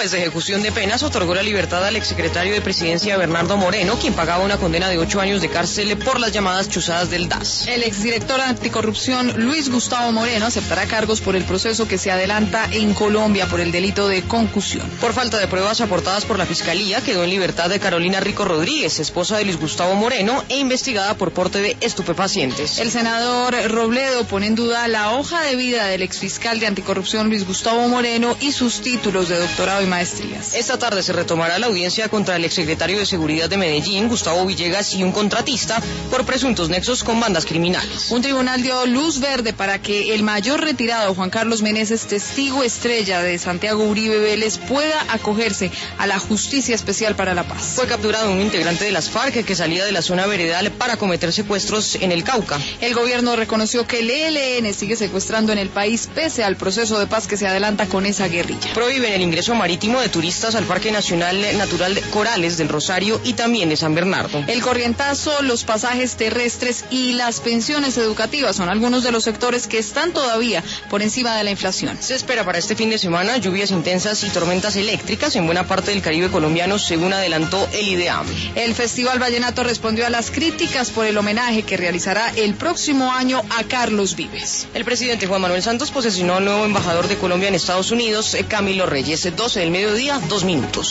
juez de ejecución de penas otorgó la libertad al exsecretario de Presidencia Bernardo Moreno, quien pagaba una condena de 8 años de cárcel por las llamadas chuzadas del DAS. El exdirector anticorrupción Luis Gustavo Moreno aceptará cargos por el proceso que se adelanta en Colombia por el delito de concusión. Por falta de pruebas aportadas por la Fiscalía, quedó en libertad de Carolina Rico Rodríguez, esposa de Luis Gustavo Moreno e investigada por porte de estupefacientes. El senador Robledo pone en duda la hoja de vida del exfiscal de anticorrupción Luis Gustavo Moreno y sus títulos de doctorado y maestrías. Esta tarde se retomará la audiencia contra el exsecretario de Seguridad de Medellín, Gustavo Villegas, y un contratista por presuntos nexos con bandas criminales. Un tribunal dio luz verde para que el mayor retirado, Juan Carlos Meneses, testigo estrella de Santiago Uribe Vélez, pueda acogerse a la Justicia Especial para la Paz. Fue capturado un integrante de las FARC que salía de la zona veredal para cometer secuestros en el Cauca. El gobierno reconoció que el ELN sigue secuestrando en el país pese al proceso de paz que se adelanta con esa guerrilla. Prohíben el ingreso marítimo de turistas al Parque Nacional Natural de Corales del Rosario y también de San Bernardo. El corrientazo, los pasajes terrestres y las pensiones educativas son algunos de los sectores que están todavía por encima de la inflación. Se espera para este fin de semana lluvias intensas y tormentas eléctricas en buena parte del Caribe colombiano, según adelantó el IDEAM. El Festival Vallenato respondió a las críticas por el homenaje que realizará el próximo año a Carlos Vives. El presidente Juan Manuel Santos posesionó al nuevo embajador de Colombia en Estados Unidos, Camilo Reyes. 12 del mediodía, 2 minutos.